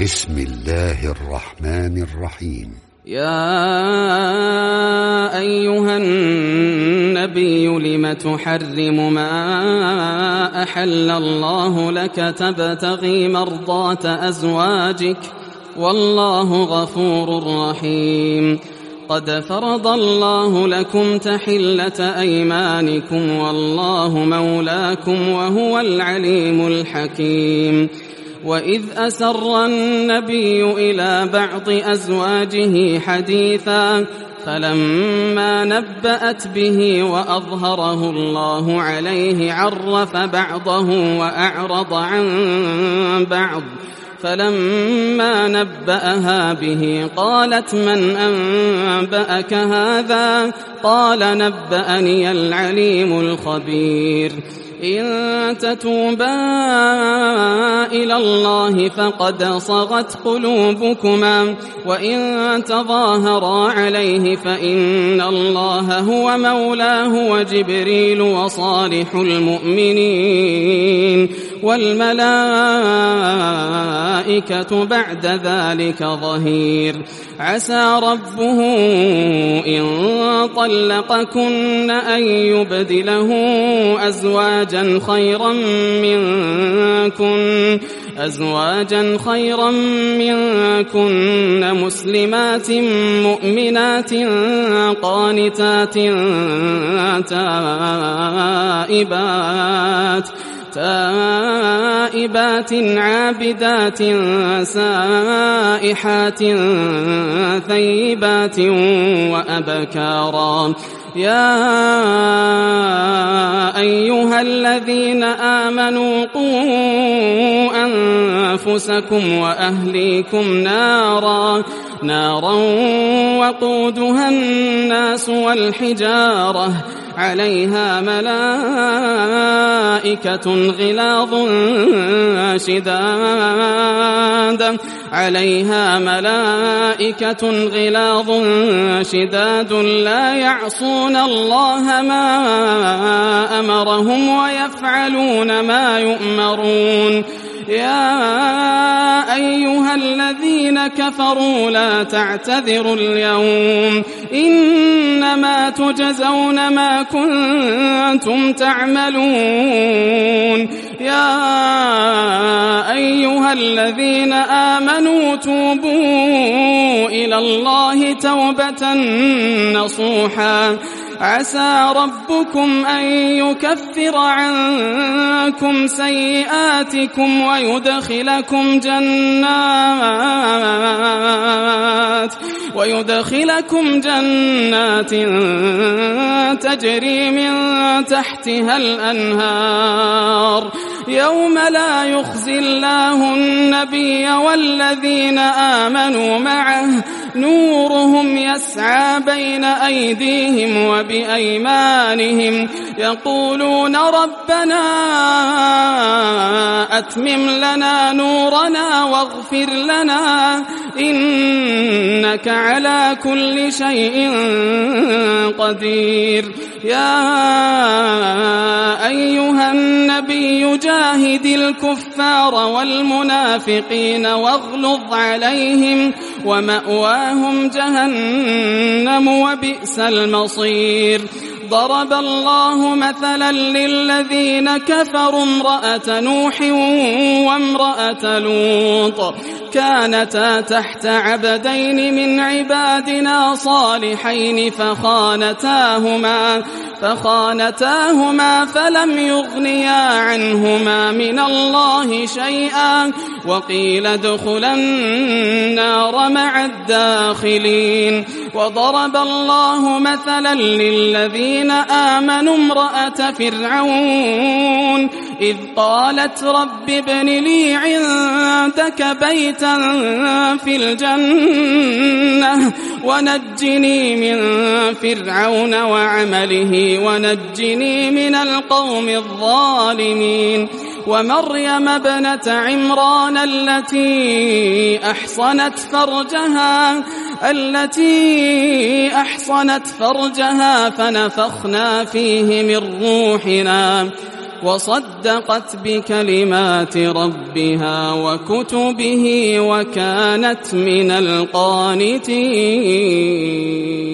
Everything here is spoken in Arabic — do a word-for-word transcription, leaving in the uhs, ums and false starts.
بسم الله الرحمن الرحيم. يا أيها النبي لم تحرم ما أحل الله لك تبتغي مرضات أزواجك والله غفور رحيم. قد فرض الله لكم تحلة أيمانكم والله مولاكم وهو العليم الحكيم. وإذ أسر النبي إلى بعض أزواجه حديثا فلما نبأت به وأظهره الله عليه عرف بعضه وأعرض عن بعض فلما نبأها به قالت من أنبأك هذا؟ قال نبأني العليم الخبير. إن تتوبا إلى الله فقد صغت قلوبكما وإن تظاهرا عليه فإن الله هو مولاه وجبريل وصالح المؤمنين والملائكة بعد ذلك ظهير. عسى ربه إن طلقكن أن يبدله أزواجا خيرا منكن أزواجا خيرا منكن مسلمات مؤمنات قانتات تائبات تائبات عابدات سائحات ثيبات وأبكارا. يا أيها الذين آمنوا قوا أنفسكم وأهليكم نارا نارا وقودها الناس والحجارة عليها ملائكة غلاظ شداد عليها ملائكة غلاظ شداد لا يعصون الله ما أمرهم ويفعلون ما يؤمرون. يا أيها الذين كفروا لا تعتذروا اليوم إنما تجزون ما كنتم تعملون. يا أيها الذين آمنوا توبوا إلى الله توبة نصوحا عسى ربكم أن يكفر عنكم سيئاتكم ويدخلكم جنات ويدخلكم جنات تجري من تحتها الأنهار يوم لا يخزي الله النبي والذين آمنوا معه نورهم يسعى بين أيديهم وبأيمانهم يقولون ربنا أتمم لنا نورنا واغفر لنا إنك على كل شيء قدير. يا أيها النبي جاهد الكفار والمنافقين واغلظ عليهم ومأواهم جهنم وبئس المصير. ضرب الله مثلا للذين كفروا امرأة نوح وامرأة لوط كانتا تحت عبدين من عبادنا صالحين فخانتاهما فخانتاهما فلم يغنيا عنهما من الله شيئا وقيل ادخلا النار مع الداخلين. وضرب الله مثلا للذين آمنوا امرأة فرعون إذ قالت رب ابن لي عندك بيتا في الجنة ونجني من فرعون وعمله ونجني من القوم الظالمين. ومريم ابنة عمران التي أحصنت فرجها التي أحصنت فرجها فنفخنا فيه من روحنا وصدقت بكلمات ربها وكتبه وكانت من القانتين.